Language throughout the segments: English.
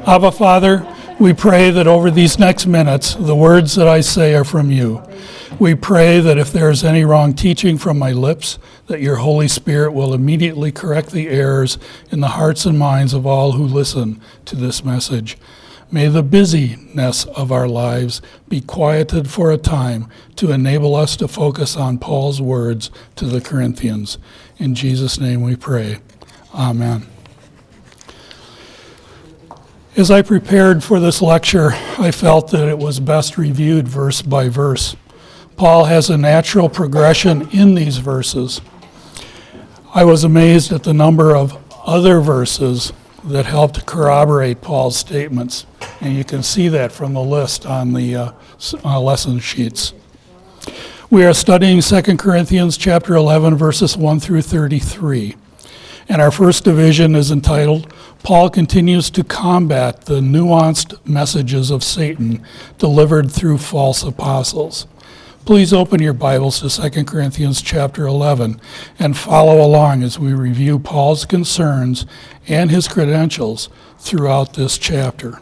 Abba, Father, we pray that over these next minutes, the words that I say are from you. We pray that if there is any wrong teaching from my lips, that your Holy Spirit will immediately correct the errors in the hearts and minds of all who listen to this message. May the busyness of our lives be quieted for a time to enable us to focus on Paul's words to the Corinthians. In Jesus' name we pray. Amen. As I prepared for this lecture, I felt that it was best reviewed verse by verse. Paul has a natural progression in these verses. I was amazed at the number of other verses that helped corroborate Paul's statements, and you can see that from the list on the lesson sheets. We are studying 2 Corinthians chapter 11, verses 1 through 33. And our first division is entitled, Paul Continues to Combat the Nuanced Messages of Satan Delivered Through False Apostles. Please open your Bibles to 2 Corinthians chapter 11 and follow along as we review Paul's concerns and his credentials throughout this chapter.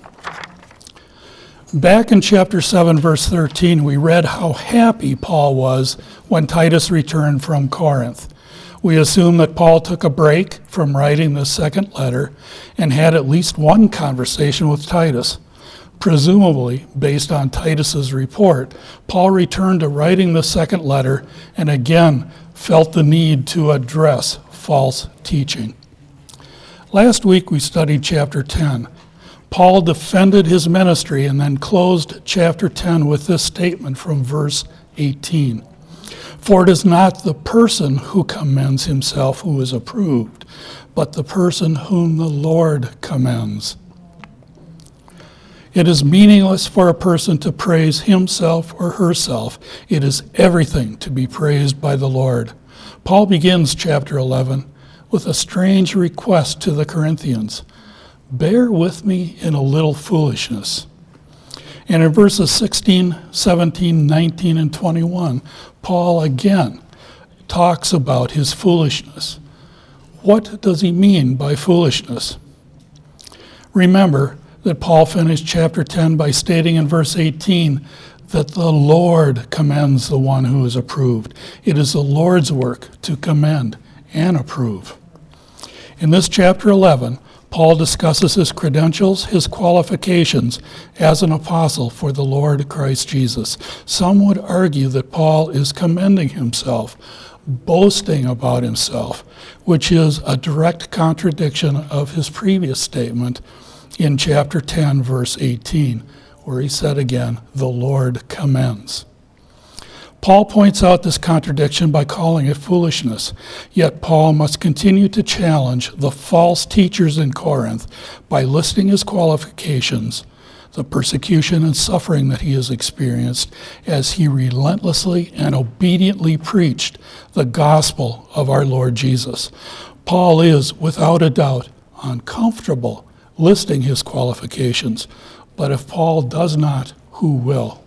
Back in chapter 7, verse 13, we read how happy Paul was when Titus returned from Corinth. We assume that Paul took a break from writing the second letter and had at least one conversation with Titus. Presumably, based on Titus's report, Paul returned to writing the second letter and again felt the need to address false teaching. Last week we studied chapter 10. Paul defended his ministry and then closed chapter 10 with this statement from verse 18. For it is not the person who commends himself who is approved, but the person whom the Lord commends. It is meaningless for a person to praise himself or herself. It is everything to be praised by the Lord. Paul begins chapter 11 with a strange request to the Corinthians. Bear with me in a little foolishness. And in verses 16, 17, 19, and 21, Paul again talks about his foolishness. What does he mean by foolishness? Remember that Paul finished chapter 10 by stating in verse 18 that the Lord commends the one who is approved. It is the Lord's work to commend and approve. In this chapter 11, Paul discusses his credentials, his qualifications as an apostle for the Lord Christ Jesus. Some would argue that Paul is commending himself, boasting about himself, which is a direct contradiction of his previous statement in chapter 10, verse 18, where he said again, the Lord commends. Paul points out this contradiction by calling it foolishness, yet Paul must continue to challenge the false teachers in Corinth by listing his qualifications, the persecution and suffering that he has experienced as he relentlessly and obediently preached the gospel of our Lord Jesus. Paul is, without a doubt, uncomfortable listing his qualifications, but if Paul does not, who will?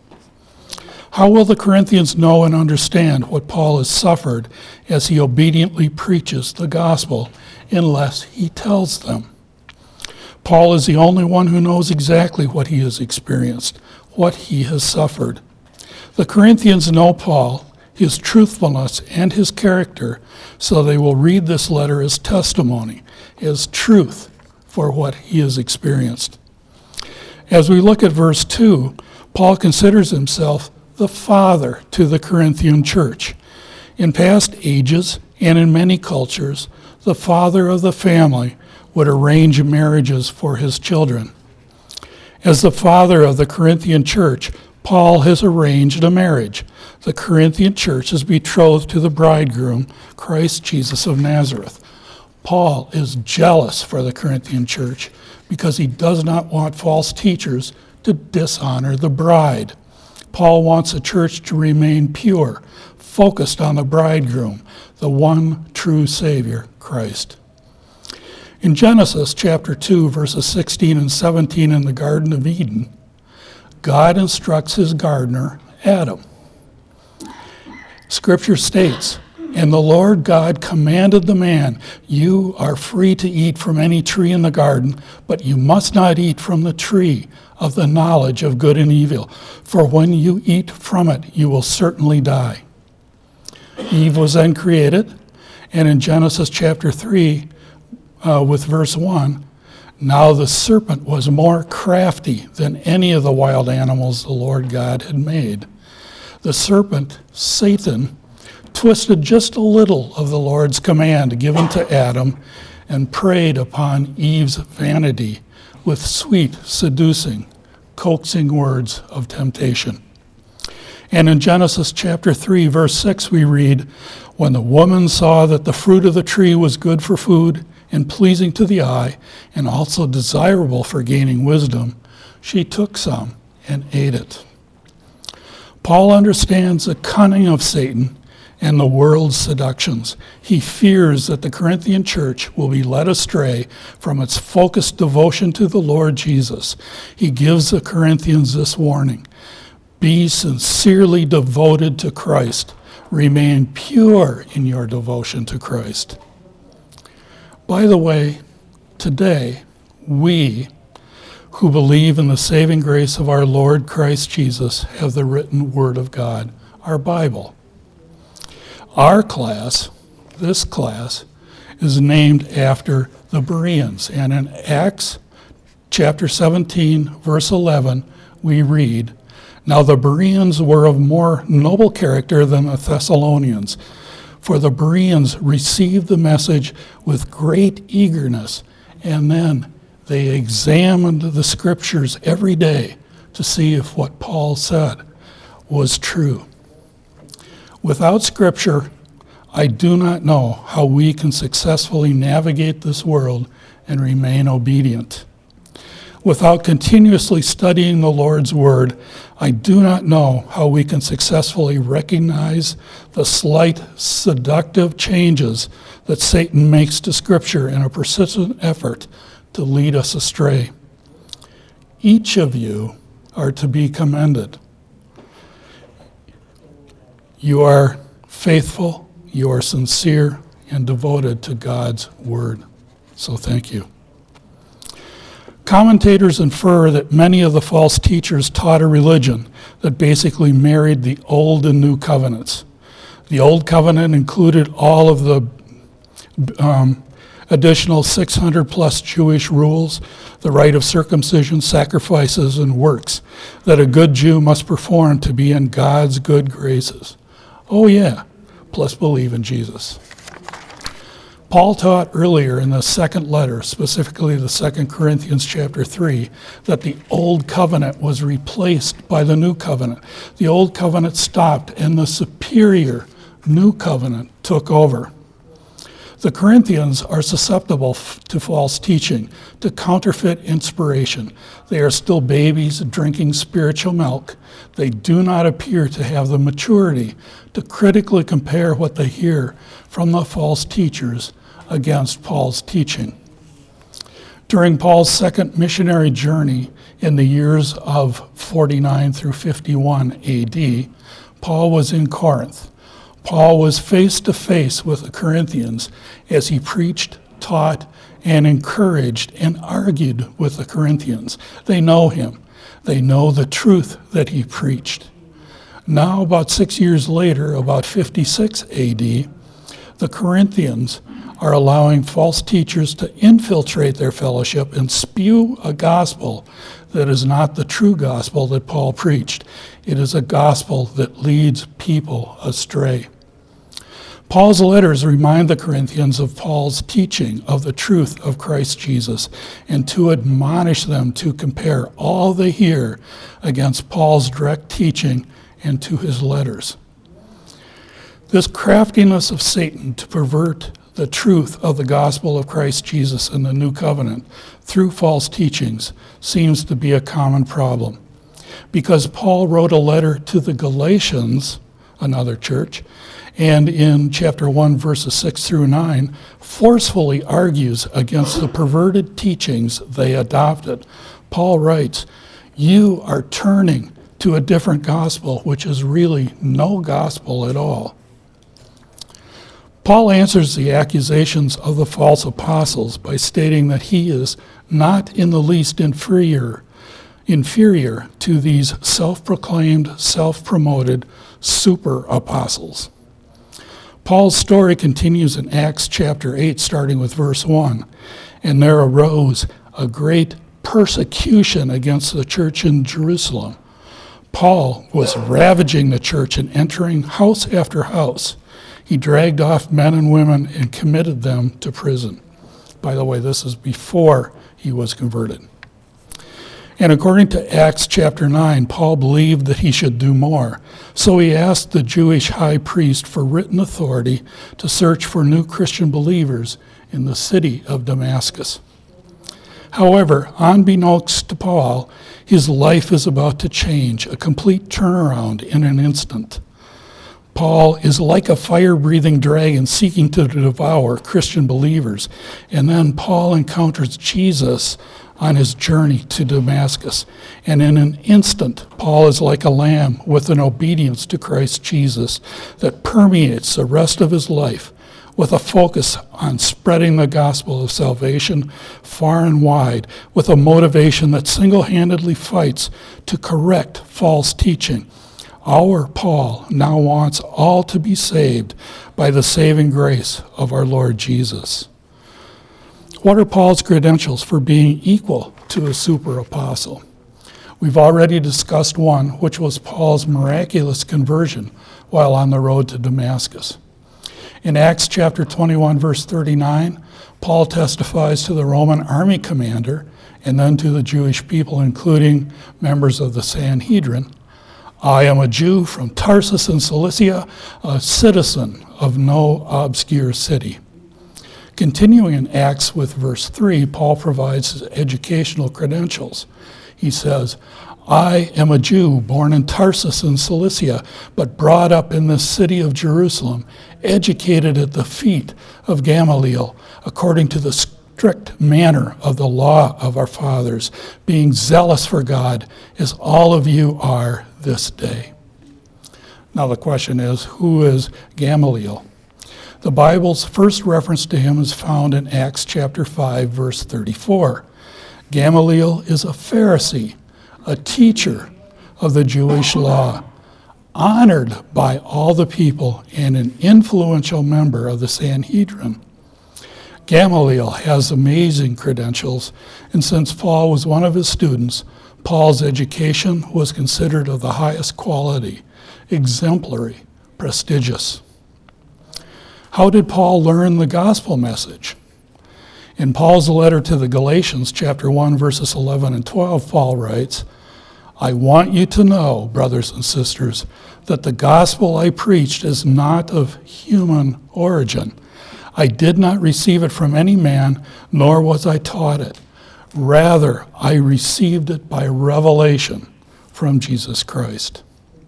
How will the Corinthians know and understand what Paul has suffered as he obediently preaches the gospel unless he tells them? Paul is the only one who knows exactly what he has experienced, what he has suffered. The Corinthians know Paul, his truthfulness, and his character, so they will read this letter as testimony, as truth for what he has experienced. As we look at verse 2, Paul considers himself the father to the Corinthian church. In past ages and in many cultures, the father of the family would arrange marriages for his children. As the father of the Corinthian church, Paul has arranged a marriage. The Corinthian church is betrothed to the bridegroom, Christ Jesus of Nazareth. Paul is jealous for the Corinthian church because he does not want false teachers to dishonor the bride. Paul wants the church to remain pure, focused on the bridegroom, the one true Savior, Christ. In Genesis chapter 2, verses 16 and 17 in the Garden of Eden, God instructs his gardener, Adam. Scripture states, And the Lord God commanded the man, "You are free to eat from any tree in the garden, but you must not eat from the tree of the knowledge of good and evil, for when you eat from it, you will certainly die." Eve was then created, and in Genesis chapter 3, with verse 1, "Now the serpent was more crafty than any of the wild animals the Lord God had made." The serpent, Satan, twisted just a little of the Lord's command given to Adam and preyed upon Eve's vanity with sweet, seducing, coaxing words of temptation. And in Genesis chapter 3, verse 6, we read, "When the woman saw that the fruit of the tree was good for food and pleasing to the eye, and also desirable for gaining wisdom, she took some and ate it." Paul understands the cunning of Satan and the world's seductions. He fears that the Corinthian church will be led astray from its focused devotion to the Lord Jesus. He gives the Corinthians this warning: be sincerely devoted to Christ. Remain pure in your devotion to Christ. By the way, today, we who believe in the saving grace of our Lord Christ Jesus have the written Word of God, our Bible. Our class, this class, is named after the Bereans. And in Acts chapter 17, verse 11, we read, "Now the Bereans were of more noble character than the Thessalonians, for the Bereans received the message with great eagerness, and then they examined the scriptures every day to see if what Paul said was true." Without scripture, I do not know how we can successfully navigate this world and remain obedient. Without continuously studying the Lord's Word, I do not know how we can successfully recognize the slight seductive changes that Satan makes to Scripture in a persistent effort to lead us astray. Each of you are to be commended. You are faithful, you are sincere, and devoted to God's Word. So thank you. Commentators infer that many of the false teachers taught a religion that basically married the Old and New Covenants. The Old Covenant included all of the additional 600 plus Jewish rules, the rite of circumcision, sacrifices, and works that a good Jew must perform to be in God's good graces. Oh yeah, plus believe in Jesus. Paul taught earlier in the second letter, specifically the 2 Corinthians chapter 3, that the old covenant was replaced by the new covenant. The old covenant stopped and the superior new covenant took over. The Corinthians are susceptible to false teaching, to counterfeit inspiration. They are still babies drinking spiritual milk. They do not appear to have the maturity to critically compare what they hear from the false teachers against Paul's teaching. During Paul's second missionary journey in the years of 49 through 51 AD, Paul was in Corinth. Paul was face to face with the Corinthians as he preached, taught, and encouraged and argued with the Corinthians. They know him. They know the truth that he preached. Now, about 6 years later, about 56 AD, the Corinthians are allowing false teachers to infiltrate their fellowship and spew a gospel that is not the true gospel that Paul preached. It is a gospel that leads people astray. Paul's letters remind the Corinthians of Paul's teaching of the truth of Christ Jesus and to admonish them to compare all they hear against Paul's direct teaching and to his letters. This craftiness of Satan to pervert the truth of the gospel of Christ Jesus in the new covenant through false teachings seems to be a common problem. Because Paul wrote a letter to the Galatians, another church, and in chapter 1, verses 6 through 9, forcefully argues against the perverted teachings they adopted. Paul writes, "You are turning to a different gospel, which is really no gospel at all." Paul answers the accusations of the false apostles by stating that he is not in the least inferior to these self-proclaimed, self-promoted super apostles. Paul's story continues in Acts chapter 8, starting with verse 1. And there arose a great persecution against the church in Jerusalem. Paul was ravaging the church and entering house after house. He dragged off men and women and committed them to prison. By the way, this is before he was converted. And according to Acts chapter 9, Paul believed that he should do more. So he asked the Jewish high priest for written authority to search for new Christian believers in the city of Damascus. However, unbeknownst to Paul, his life is about to change, a complete turnaround in an instant. Paul is like a fire-breathing dragon seeking to devour Christian believers. And then Paul encounters Jesus on his journey to Damascus. And in an instant, Paul is like a lamb with an obedience to Christ Jesus that permeates the rest of his life with a focus on spreading the gospel of salvation far and wide, with a motivation that single-handedly fights to correct false teaching. Our Paul now wants all to be saved by the saving grace of our Lord Jesus. What are Paul's credentials for being equal to a super apostle? We've already discussed one, which was Paul's miraculous conversion while on the road to Damascus. In Acts chapter 21, verse 39, Paul testifies to the Roman army commander and then to the Jewish people, including members of the Sanhedrin, I am a Jew from Tarsus in Cilicia, a citizen of no obscure city. Continuing in Acts with verse 3, Paul provides his educational credentials. He says, I am a Jew born in Tarsus in Cilicia, but brought up in the city of Jerusalem, educated at the feet of Gamaliel, according to the strict manner of the law of our fathers, being zealous for God, as all of you are this day. Now the question is, who is Gamaliel? The Bible's first reference to him is found in Acts chapter 5, verse 34. Gamaliel is a Pharisee, a teacher of the Jewish law, honored by all the people and an influential member of the Sanhedrin. Gamaliel has amazing credentials, and since Paul was one of his students, Paul's education was considered of the highest quality, exemplary, prestigious. How did Paul learn the gospel message? In Paul's letter to the Galatians, chapter 1, verses 11 and 12, Paul writes, I want you to know, brothers and sisters, that the gospel I preached is not of human origin. I did not receive it from any man, nor was I taught it. Rather, I received it by revelation from Jesus Christ.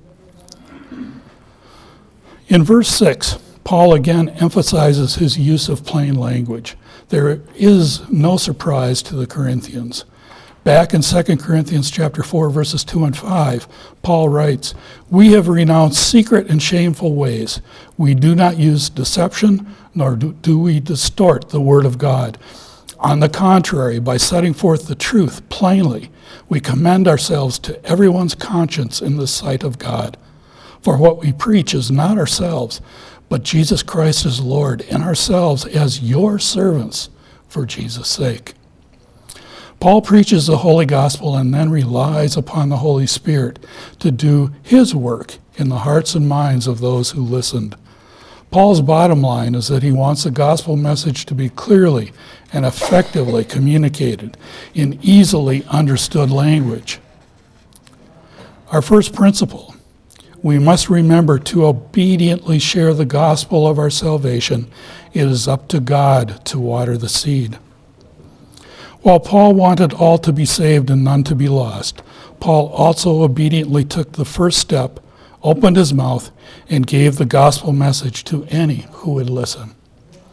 In verse 6, Paul again emphasizes his use of plain language. There is no surprise to the Corinthians. Back in 2 Corinthians chapter 4, verses 2 and 5, Paul writes, We have renounced secret and shameful ways. We do not use deception, nor do we distort the word of God. On the contrary, by setting forth the truth plainly, we commend ourselves to everyone's conscience in the sight of God. For what we preach is not ourselves, but Jesus Christ is Lord, and ourselves as your servants for Jesus' sake. Paul preaches the Holy Gospel and then relies upon the Holy Spirit to do his work in the hearts and minds of those who listened. Paul's bottom line is that he wants the gospel message to be clearly and effectively communicated in easily understood language. Our first principle, we must remember to obediently share the gospel of our salvation. It is up to God to water the seed. While Paul wanted all to be saved and none to be lost, Paul also obediently took the first step, opened his mouth, and gave the gospel message to any who would listen.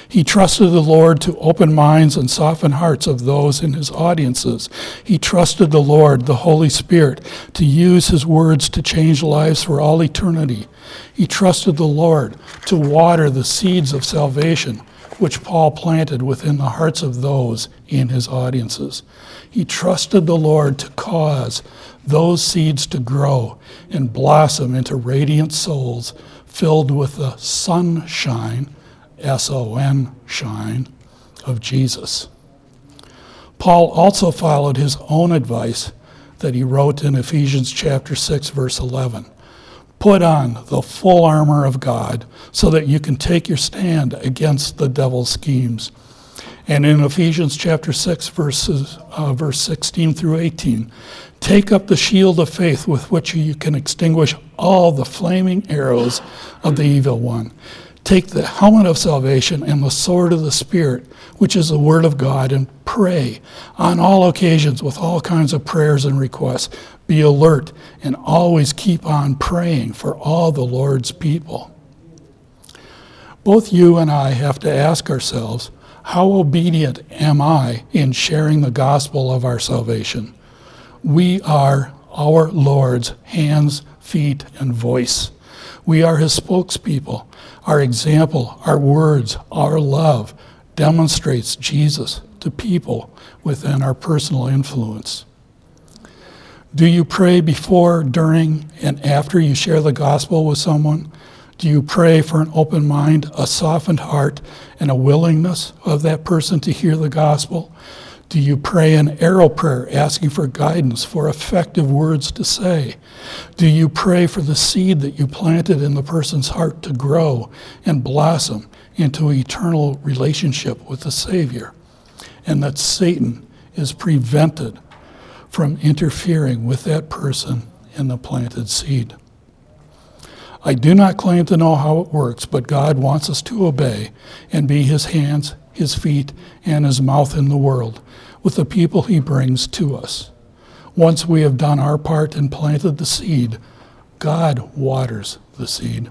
He trusted the Lord to open minds and soften hearts of those in his audiences. He trusted the Lord, the Holy Spirit, to use his words to change lives for all eternity. He trusted the Lord to water the seeds of salvation, which Paul planted within the hearts of those in his audiences. He trusted the Lord to cause those seeds to grow and blossom into radiant souls filled with the sunshine, S-O-N, shine, of Jesus. Paul also followed his own advice that he wrote in Ephesians chapter 6, verse 11. Put on the full armor of God so that you can take your stand against the devil's schemes. And in Ephesians chapter 6, verse 16 through 18, take up the shield of faith with which you can extinguish all the flaming arrows of the evil one. Take the helmet of salvation and the sword of the Spirit, which is the word of God, and pray on all occasions with all kinds of prayers and requests. Be alert and always keep on praying for all the Lord's people. Both you and I have to ask ourselves, how obedient am I in sharing the gospel of our salvation? We are our Lord's hands, feet, and voice. We are his spokespeople. Our example, our words, our love demonstrates Jesus to people within our personal influence. Do you pray before, during, and after you share the gospel with someone? Do you pray for an open mind, a softened heart, and a willingness of that person to hear the gospel? Do you pray an arrow prayer asking for guidance for effective words to say? Do you pray for the seed that you planted in the person's heart to grow and blossom into an eternal relationship with the Savior, and that Satan is prevented from interfering with that person in the planted seed? I do not claim to know how it works, but God wants us to obey and be his hands, his feet, and his mouth in the world with the people he brings to us. Once we have done our part and planted the seed, God waters the seed.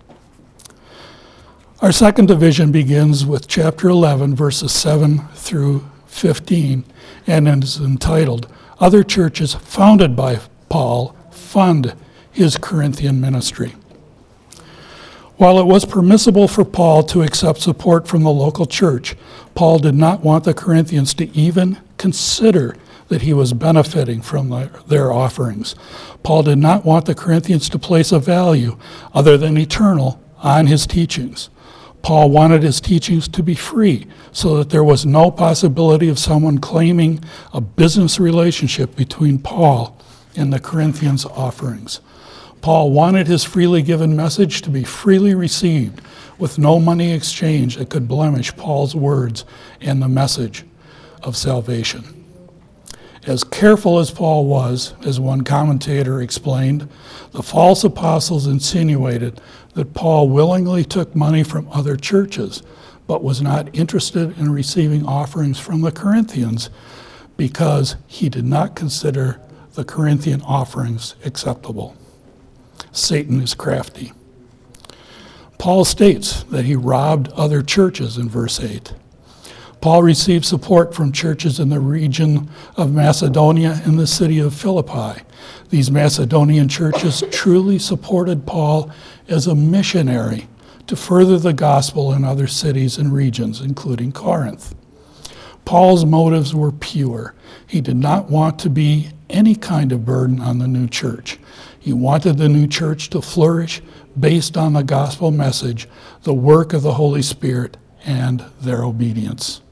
Our second division begins with chapter 11, verses 7 through 15, and is entitled, Other Churches Founded by Paul Fund His Corinthian Ministry. While it was permissible for Paul to accept support from the local church, Paul did not want the Corinthians to even consider that he was benefiting from their offerings. Paul did not want the Corinthians to place a value other than eternal on his teachings. Paul wanted his teachings to be free so that there was no possibility of someone claiming a business relationship between Paul and the Corinthians' offerings. Paul wanted his freely given message to be freely received with no money exchange that could blemish Paul's words and the message of salvation. As careful as Paul was, as one commentator explained, the false apostles insinuated that Paul willingly took money from other churches, but was not interested in receiving offerings from the Corinthians because he did not consider the Corinthian offerings acceptable. Satan is crafty. Paul states that he robbed other churches in verse 8. Paul received support from churches in the region of Macedonia and the city of Philippi. These Macedonian churches truly supported Paul as a missionary to further the gospel in other cities and regions, including Corinth. Paul's motives were pure. He did not want to be any kind of burden on the new church. He wanted the new church to flourish based on the gospel message, the work of the Holy Spirit, and their obedience.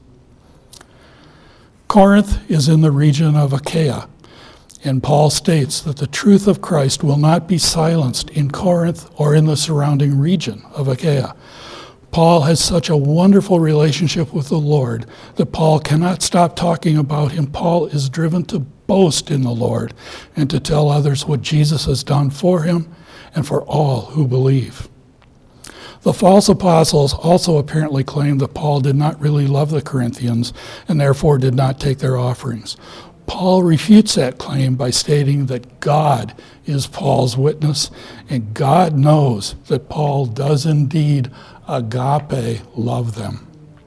Corinth is in the region of Achaia, and Paul states that the truth of Christ will not be silenced in Corinth or in the surrounding region of Achaia. Paul has such a wonderful relationship with the Lord that Paul cannot stop talking about him. Paul is driven to boast in the Lord and to tell others what Jesus has done for him and for all who believe. The false apostles also apparently claimed that Paul did not really love the Corinthians and therefore did not take their offerings. Paul refutes that claim by stating that God is Paul's witness, and God knows that Paul does indeed agape love them.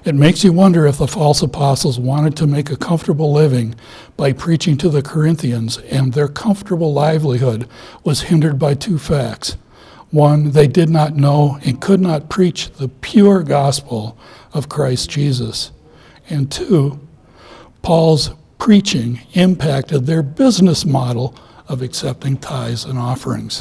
It makes you wonder if the false apostles wanted to make a comfortable living by preaching to the Corinthians, and their comfortable livelihood was hindered by two facts. One, they did not know and could not preach the pure gospel of Christ Jesus. And two, Paul's preaching impacted their business model of accepting tithes and offerings.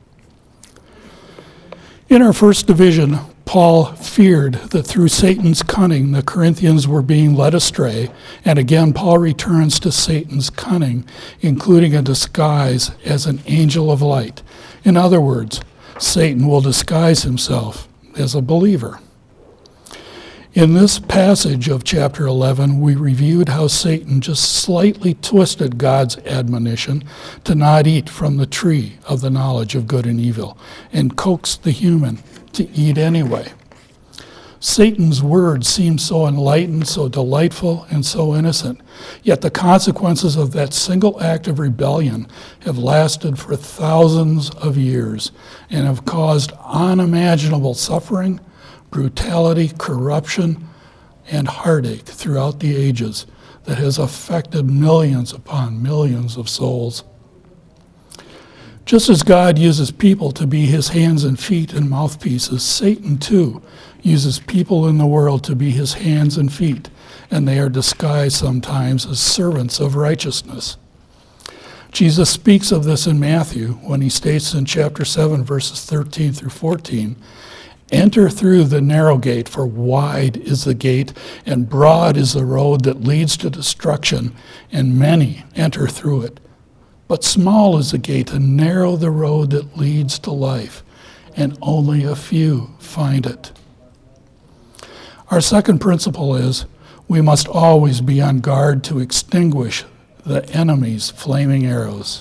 In our first division, Paul feared that through Satan's cunning, the Corinthians were being led astray, and again Paul returns to Satan's cunning, including a disguise as an angel of light. In other words, Satan will disguise himself as a believer. In this passage of chapter 11, we reviewed how Satan just slightly twisted God's admonition to not eat from the tree of the knowledge of good and evil, and coaxed the human to eat anyway. Satan's words seem so enlightened, so delightful, and so innocent, yet the consequences of that single act of rebellion have lasted for thousands of years and have caused unimaginable suffering, brutality, corruption, and heartache throughout the ages that has affected millions upon millions of souls. Just as God uses people to be his hands and feet and mouthpieces, Satan too uses people in the world to be his hands and feet, and they are disguised sometimes as servants of righteousness. Jesus speaks of this in Matthew when he states in chapter 7, verses 13 through 14, "Enter through the narrow gate, for wide is the gate, and broad is the road that leads to destruction, and many enter through it. But small is the gate, and narrow the road that leads to life, and only a few find it." Our second principle is we must always be on guard to extinguish the enemy's flaming arrows.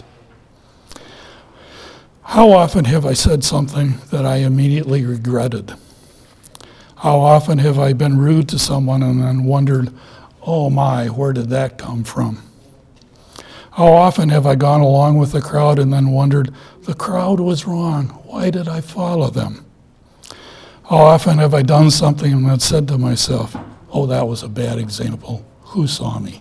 How often have I said something that I immediately regretted? How often have I been rude to someone and then wondered, oh my, where did that come from? How often have I gone along with the crowd and then wondered, the crowd was wrong, why did I follow them? How often have I done something and then said to myself, oh, that was a bad example, who saw me?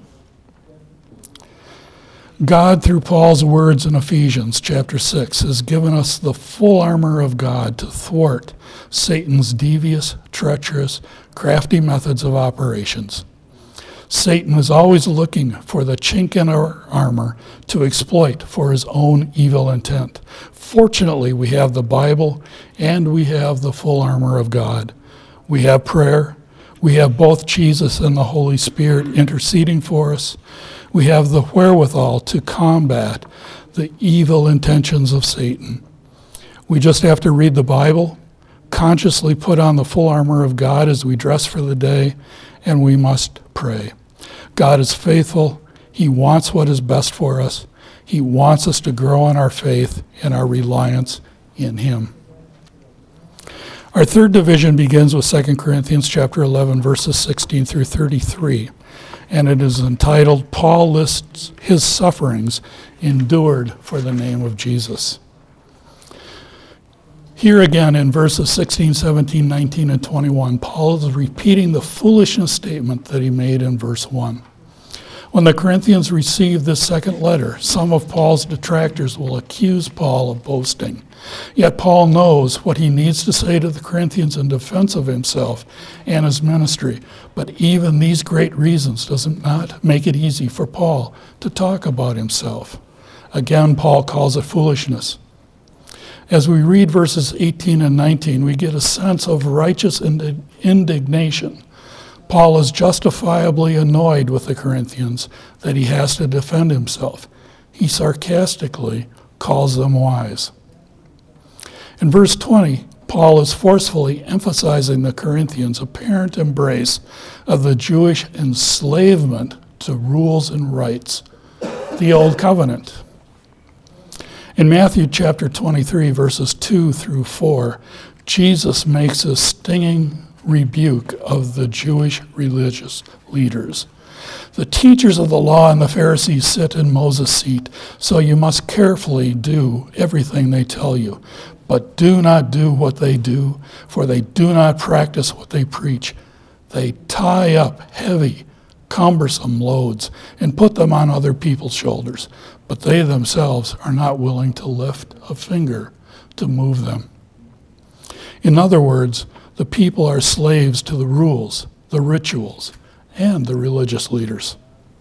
God, through Paul's words in Ephesians chapter 6, has given us the full armor of God to thwart Satan's devious, treacherous, crafty methods of operations. Satan is always looking for the chink in our armor to exploit for his own evil intent. Fortunately, we have the Bible and we have the full armor of God. We have prayer. We have both Jesus and the Holy Spirit interceding for us. We have the wherewithal to combat the evil intentions of Satan. We just have to read the Bible, consciously put on the full armor of God as we dress for the day, and we must pray. God is faithful. He wants what is best for us. He wants us to grow in our faith and our reliance in him. Our third division begins with 2 Corinthians chapter 11, verses 16 through 33, and it is entitled, Paul Lists His Sufferings Endured for the Name of Jesus. Here again in verses 16, 17, 19, and 21, Paul is repeating the foolishness statement that he made in verse 1. When the Corinthians receive this second letter, some of Paul's detractors will accuse Paul of boasting. Yet Paul knows what he needs to say to the Corinthians in defense of himself and his ministry. But even these great reasons does not make it easy for Paul to talk about himself. Again, Paul calls it foolishness. As we read verses 18 and 19, we get a sense of righteous indignation. Paul is justifiably annoyed with the Corinthians that he has to defend himself. He sarcastically calls them wise. In verse 20, Paul is forcefully emphasizing the Corinthians' apparent embrace of the Jewish enslavement to rules and rites, the Old Covenant. In Matthew chapter 23, verses 2 through 4, Jesus makes a stinging rebuke of the Jewish religious leaders. The teachers of the law and the Pharisees sit in Moses' seat, so you must carefully do everything they tell you. But do not do what they do, for they do not practice what they preach. They tie up heavy, cumbersome loads and put them on other people's shoulders, but they themselves are not willing to lift a finger to move them. In other words, the people are slaves to the rules, the rituals, and the religious leaders.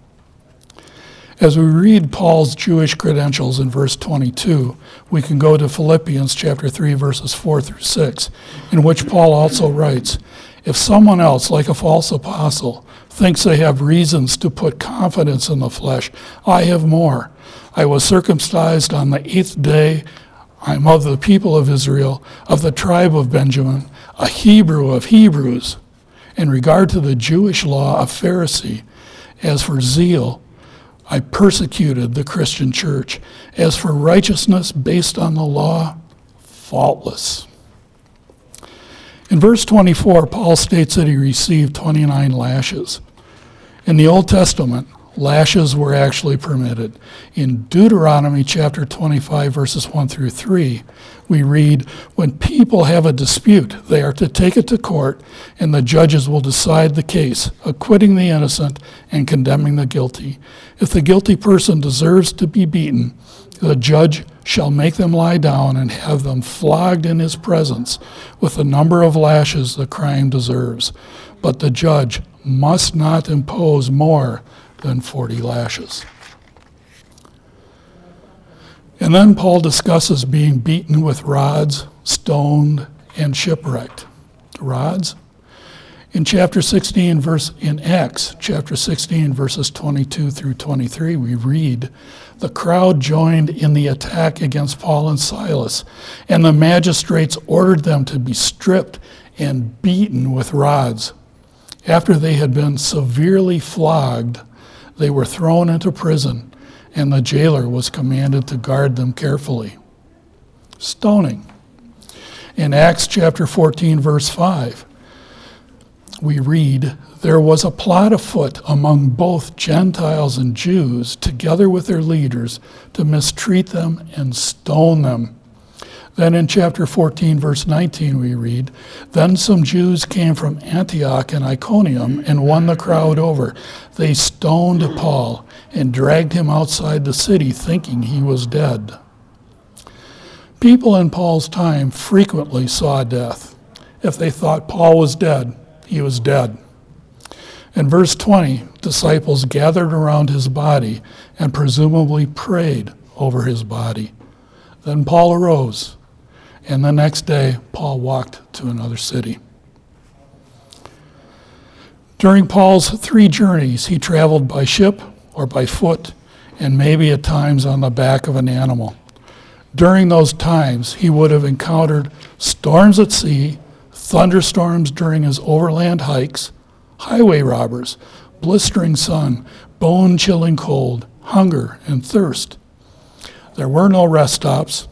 As we read Paul's Jewish credentials in verse 22, we can go to Philippians chapter 3, verses 4 through 6, in which Paul also writes, "If someone else, like a false apostle, thinks they have reasons to put confidence in the flesh, I have more. I was circumcised on the 8th day. I'm of the people of Israel, of the tribe of Benjamin, a Hebrew of Hebrews. In regard to the Jewish law, a Pharisee. As for zeal, I persecuted the Christian church. As for righteousness based on the law, faultless." In verse 24, Paul states that he received 29 lashes. In the Old Testament, lashes were actually permitted. In Deuteronomy chapter 25, verses 1 through 3, we read, "When people have a dispute, they are to take it to court, and the judges will decide the case, acquitting the innocent and condemning the guilty. If the guilty person deserves to be beaten, the judge shall make them lie down and have them flogged in his presence with the number of lashes the crime deserves. But the judge must not impose more than 40 lashes." And then Paul discusses being beaten with rods, stoned, and shipwrecked. Rods? In Acts chapter 16, verses 22 through 23, we read, "The crowd joined in the attack against Paul and Silas, and the magistrates ordered them to be stripped and beaten with rods. After they had been severely flogged, they were thrown into prison, and the jailer was commanded to guard them carefully." Stoning. In Acts chapter 14, verse 5, we read, "There was a plot afoot among both Gentiles and Jews, together with their leaders, to mistreat them and stone them." Then in chapter 14, verse 19, we read, "Then some Jews came from Antioch and Iconium and won the crowd over. They stoned Paul and dragged him outside the city, thinking he was dead." People in Paul's time frequently saw death. If they thought Paul was dead, he was dead. In verse 20, disciples gathered around his body and presumably prayed over his body. Then Paul arose, and the next day Paul walked to another city. During Paul's 3 journeys, he traveled by ship or by foot, and maybe at times on the back of an animal. During those times, he would have encountered storms at sea, thunderstorms during his overland hikes, highway robbers, blistering sun, bone-chilling cold, hunger, and thirst. There were no rest stops.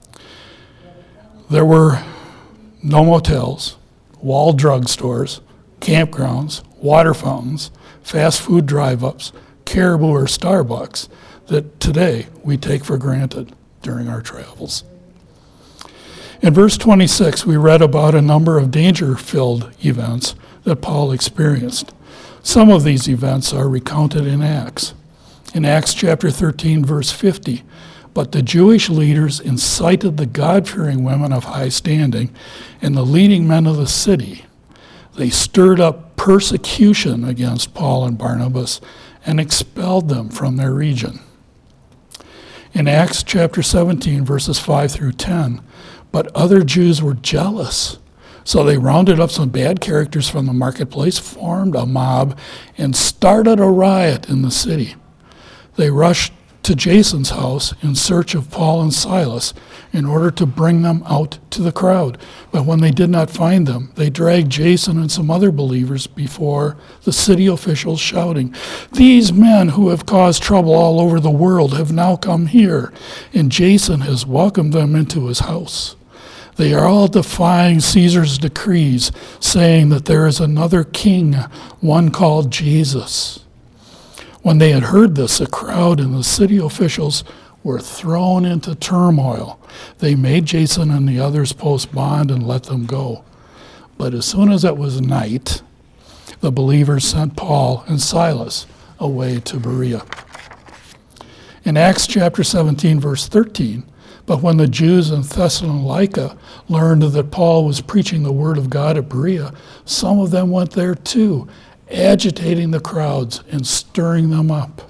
There were no motels, walled drugstores, campgrounds, water fountains, fast food drive-ups, Caribou or Starbucks that today we take for granted during our travels. In verse 26, we read about a number of danger-filled events that Paul experienced. Some of these events are recounted in Acts. In Acts chapter 13, verse 50, "But the Jewish leaders incited the God-fearing women of high standing and the leading men of the city. They stirred up persecution against Paul and Barnabas and expelled them from their region." In Acts chapter 17, verses 5 through 10, "But other Jews were jealous. So they rounded up some bad characters from the marketplace, formed a mob, and started a riot in the city. They rushed to Jason's house in search of Paul and Silas in order to bring them out to the crowd. But when they did not find them, they dragged Jason and some other believers before the city officials, shouting, 'These men who have caused trouble all over the world have now come here, and Jason has welcomed them into his house. They are all defying Caesar's decrees, saying that there is another king, one called Jesus.' When they had heard this, the crowd and the city officials were thrown into turmoil. They made Jason and the others post bond and let them go. But as soon as it was night, The believers sent Paul and Silas away to Berea. In Acts chapter 17, verse 13, but when the Jews in Thessalonica learned that Paul was preaching the word of God at Berea, some of them went there too, agitating the crowds and stirring them up.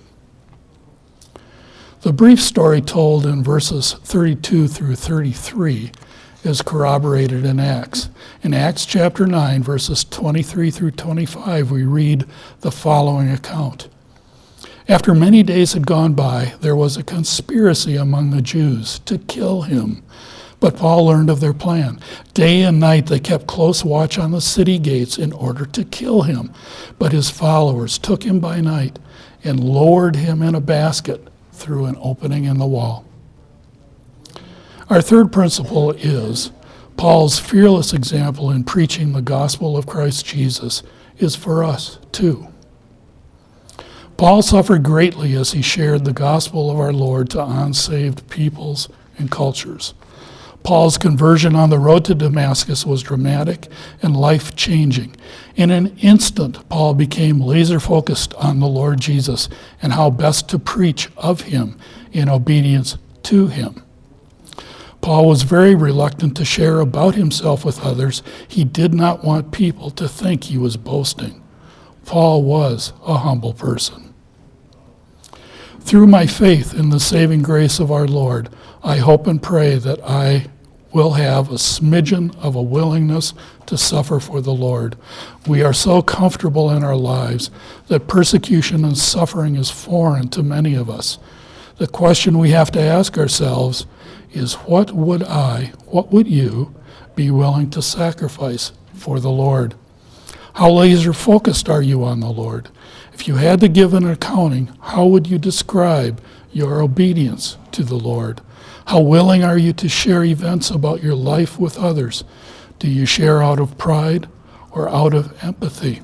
The brief story told in verses 32 through 33 is corroborated in Acts. In Acts chapter 9, verses 23 through 25, we read the following account. After many days had gone by, there was a conspiracy among the Jews to kill him. But Paul learned of their plan. Day and night they kept close watch on the city gates in order to kill him. But his followers took him by night and lowered him in a basket through an opening in the wall. Our third principle is Paul's fearless example in preaching the gospel of Christ Jesus is for us too. Paul suffered greatly as he shared the gospel of our Lord to unsaved peoples and cultures. Paul's conversion on the road to Damascus was dramatic and life-changing. In an instant, Paul became laser-focused on the Lord Jesus and how best to preach of him in obedience to him. Paul was very reluctant to share about himself with others. He did not want people to think he was boasting. Paul was a humble person. Through my faith in the saving grace of our Lord, I hope and pray that I will have a smidgen of a willingness to suffer for the Lord. We are so comfortable in our lives that persecution and suffering is foreign to many of us. The question we have to ask ourselves is, what would you be willing to sacrifice for the Lord? How laser focused are you on the Lord? If you had to give an accounting, how would you describe your obedience to the Lord? How willing are you to share events about your life with others? Do you share out of pride or out of empathy?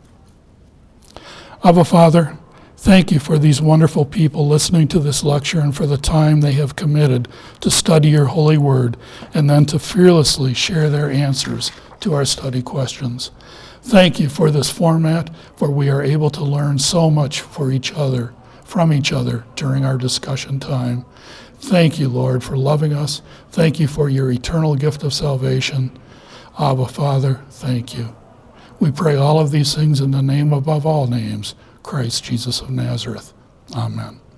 Abba Father, thank you for these wonderful people listening to this lecture and for the time they have committed to study your holy word and then to fearlessly share their answers to our study questions. Thank you for this format, for we are able to learn so much from each other during our discussion time. Thank you, Lord, for loving us. Thank you for your eternal gift of salvation. Abba, Father, thank you. We pray all of these things in the name above all names, Christ Jesus of Nazareth. Amen.